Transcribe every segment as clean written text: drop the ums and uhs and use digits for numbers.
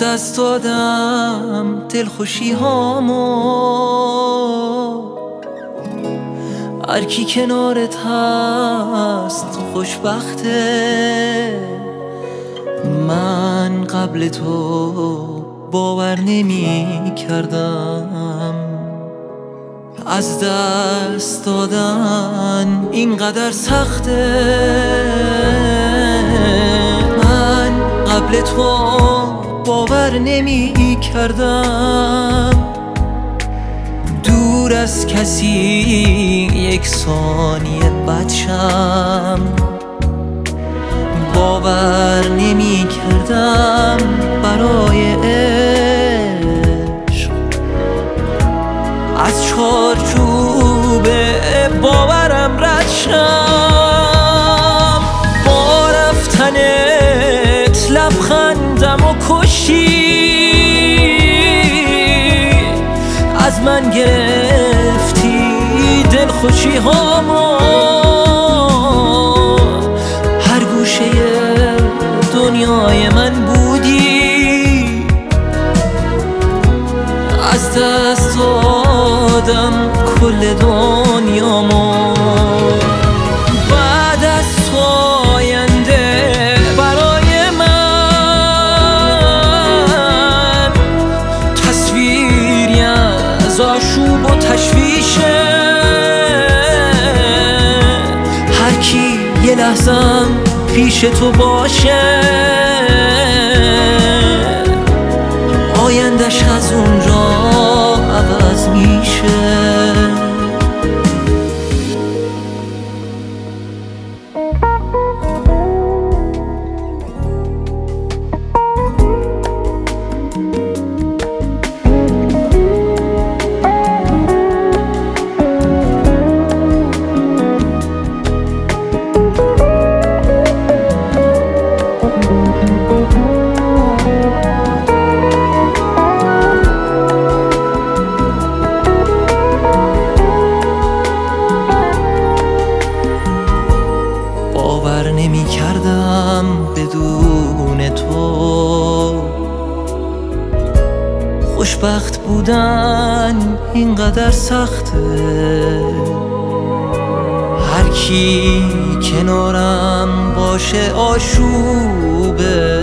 دست دادم دلخوشی هامو، هر کی کنارت هست خوشبخته. من قبل تو باور نمی کردم از دست دادن اینقدر سخته. من قبل تو باور نمی کردم دور از کسی یک ثانیه بدشم. باور نمی کردم برای عشق از چارچوب باورم رد شم. با رفتنت لبخندم و کشی، از من گرفتی دلخوشی هامو، هر گوشه دنیای من بودی. از دست دادم کل دنیامو، بعد از تو آینده برای من تصویری از آشوب و تشویشه. هر کی یه لحظم پیش تو باشه آیندش از اونجا عوض میشه. باور نمی کردم بدون تو خوشبخت بودن اینقدر سخته. هر کی کنارم باشه آشوبه،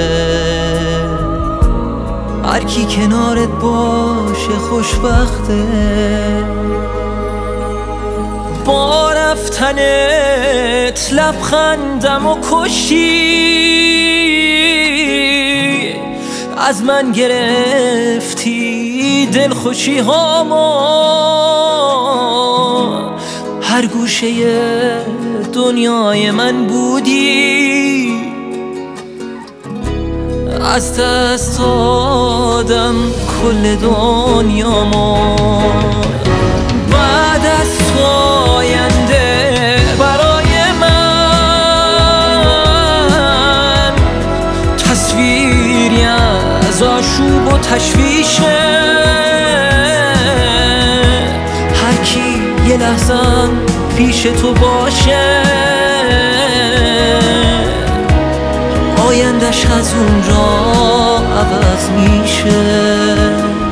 هر کی کنارت باشه خوشبخته. با رفتنت لبخندم و کشی، از من گرفتی دلخوشی هامو، هر گوشه دنیای من بودی. از دست دادم کل دنیامو، بعد از تو آینده برای من تصویری از آشوب و تشویشه. هر کی یه لحظم پیش تو باشه آیندش از اونجا عوض میشه.